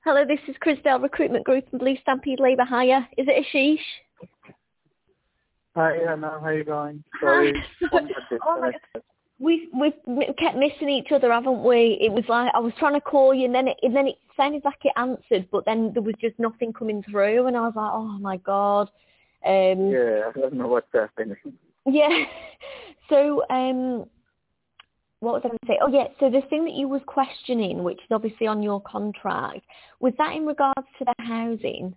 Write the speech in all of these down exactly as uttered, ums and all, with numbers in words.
Hello, this is Chrisdale Recruitment Group and Blue Stampede Labour Hire. Is it Ashish? Hi, Anna. How are you going? Hi. Sorry. phone got Oh my God. disconnected. We've we've kept missing each other, haven't we? It was like I was trying to call you, and then it and then it sounded like it answered, but then there was just nothing coming through, and I was like, oh my God. Um, Yeah, I don't know what's happening. yeah. So um, what was I going to say? Oh yeah. So the thing that you was questioning, which is obviously on your contract, was that in regards to the housing?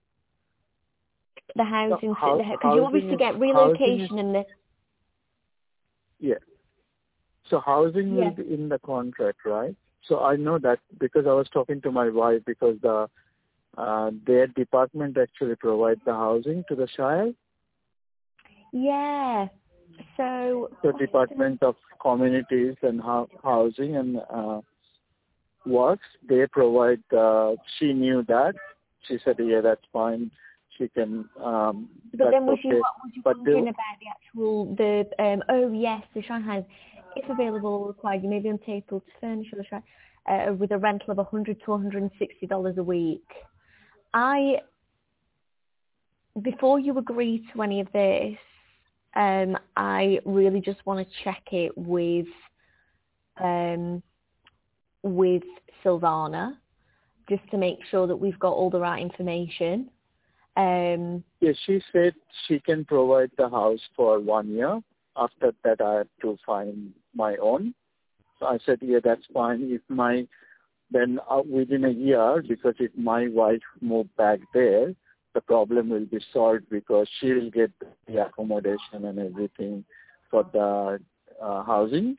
The housing, How, because you obviously is, get housing is, relocation and the yeah. So housing yeah. will be in the contract, right? So I know that because I was talking to my wife because the uh, their department actually provide the housing to the Shire. Yeah. So The Department of Communities and ho- Housing and uh, Works, they provide, uh, she knew that. She said, yeah, that's fine. She can, um, but that's then was you okay. was you But they, wondering about the actual the um oh yes, the Shanghai, if available required, you may be entitled to furnish the Shanghai uh, with a rental of a hundred to one hundred and sixty dollars a week. I before you agree to any of this, um, I really just want to check it with um with Silvana, just to make sure that we've got all the right information. Um, yeah, she said she can provide the house for one year. After that, I have to find my own. So I said, yeah, that's fine. If my, then uh, within a year, because if my wife moved back there, the problem will be solved because she will get the accommodation and everything for the uh, housing.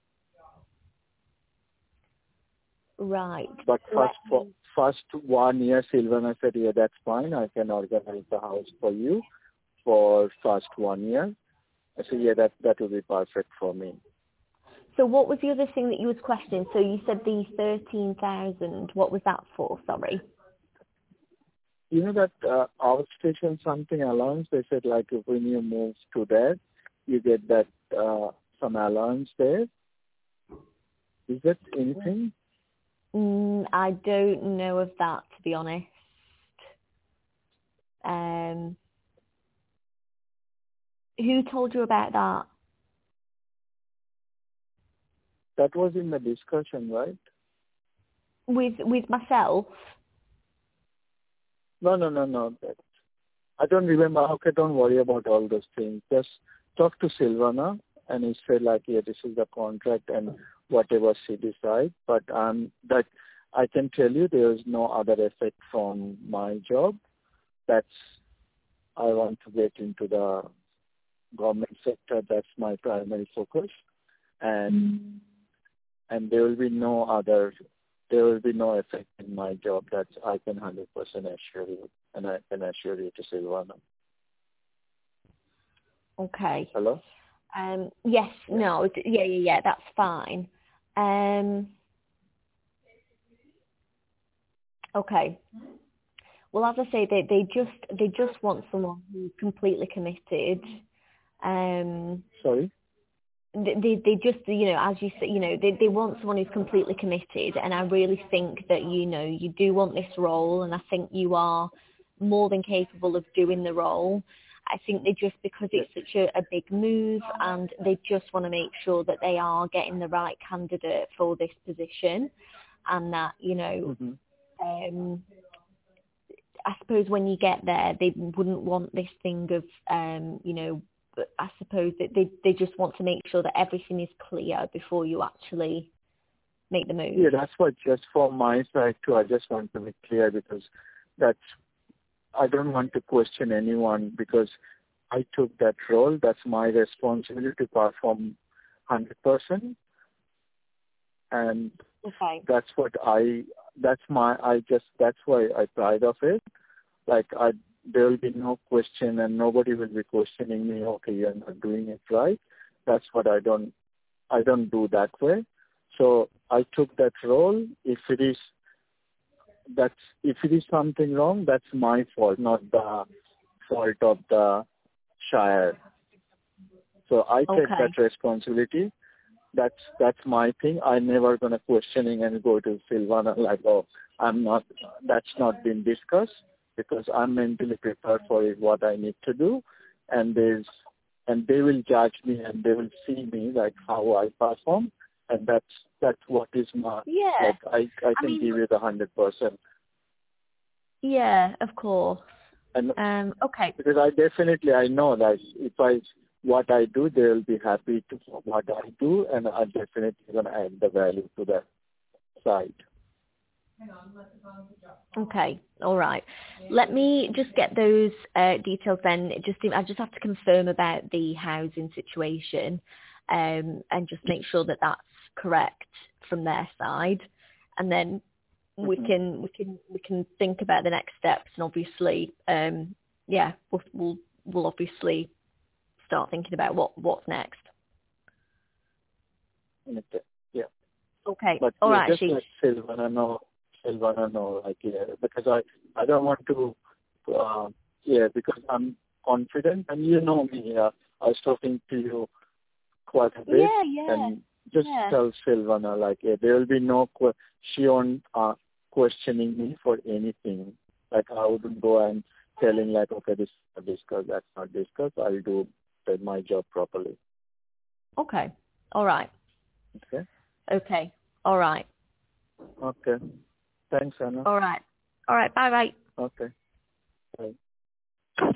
right. But Let first, for, me, first one year, Silvana said, yeah, that's fine. I can organize the house for you for first one year. I said, yeah, that, that will be perfect for me. so what was the other thing that you was questioning? So you said the thirteen thousand. What was that for? Sorry. You know that uh, outstation something allowance, they said like if when you move to there, you get that uh, some allowance there. Is that anything? Mm, I don't know of that, to be honest. Um, who told you about that? That was in the discussion, right? With with myself? No, no, no, no. That, I don't remember. Okay, don't worry about all those things. Just talk to Silvana and he said like, yeah, this is the contract and whatever she decides. But um, that I can tell you there is no other effect from my job. That's, I want to get into the government sector. That's my primary focus. And mm. and there will be no other, there will be no effect in my job. That I can one hundred percent assure you. And I can assure you to Silvana. Okay. Hello? Um, yes, Yeah. no, d- yeah, yeah, yeah, that's fine. Um, okay. Well, as I say, they, they just they just want someone who's completely committed. Um, Sorry? they, they they just, you know, as you say, you know, they, they want someone who's completely committed, and I really think that, you know, you do want this role, and I think you are more than capable of doing the role. I think they just, because it's such a, a big move, and they just want to make sure that they are getting the right candidate for this position, and that, you know, Mm-hmm. um, I suppose when you get there, they wouldn't want this thing of, um, you know, but I suppose that they they just want to make sure that everything is clear before you actually make the move. Yeah, that's what just from my side too. I just want to be clear because that's, I don't want to question anyone because I took that role. That's my responsibility to perform one hundred percent. And Okay. that's what I, that's my, I just, that's why I pride of it. Like I, there will be no question and nobody will be questioning me, okay, you're not doing it right. That's what I don't, I don't do that way. So I took that role. If it is, that's, if it is something wrong, that's my fault, not the fault of the Shire. So I take Okay. that responsibility. that's that's my thing. I never gonna questioning and go to Silvana like, oh, I'm not. That's not been discussed because I'm mentally prepared for it, what I need to do, and there's and they will judge me and they will see me like how I perform, and that's that's what is my Yeah. like I I I can mean, give it a hundred percent. yeah, of course. And Um, okay. because I definitely I know that if I what I do, they will be happy to what I do, and I'm definitely gonna add the value to that side. Okay. All right. Let me just get those uh, details then. Just I just have to confirm about the housing situation, um, and just make sure that that's correct from their side, and then we Mm-hmm. can we can we can think about the next steps. And obviously, um, yeah, we'll we'll we'll obviously start thinking about what what's next. Okay. Yeah. Okay. But All yeah, right, just Ashish. like Silvana know, Silvana know, like yeah, because I I don't want to, uh, yeah, because I'm confident, and you know me. Uh, I was talking to you quite a bit, Yeah, yeah, and just yeah. tell Silvana like yeah, there will be no que- she won't uh, questioning me for anything. Like I wouldn't go and telling like okay, this is not discussed, that's not discussed. I'll do the- my job properly. Okay. All right. Okay. Okay. All right. Okay. Thanks, Anna. All right. All right. Bye bye. Okay. Bye.